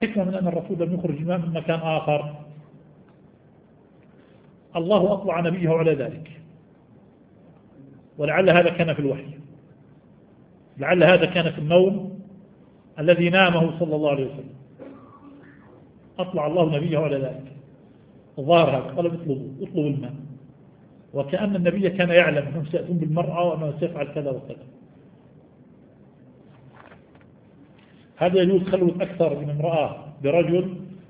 حكمة من أن الرسول لم يخرج الماء من مكان آخر. الله أطلع نبيه على ذلك، ولعل هذا كان في الوحي، لعل هذا كان في النوم الذي نامه صلى الله عليه وسلم. أطلع الله نبيه على ذلك، ظاهر هذا، قال اطلبوا الماء، وكأن النبي كان يعلم أنهم سيأتون بالمرأة وأنه سيفعل كذا وكذا. هذا يجوز خلوة أكثر من امرأة برجل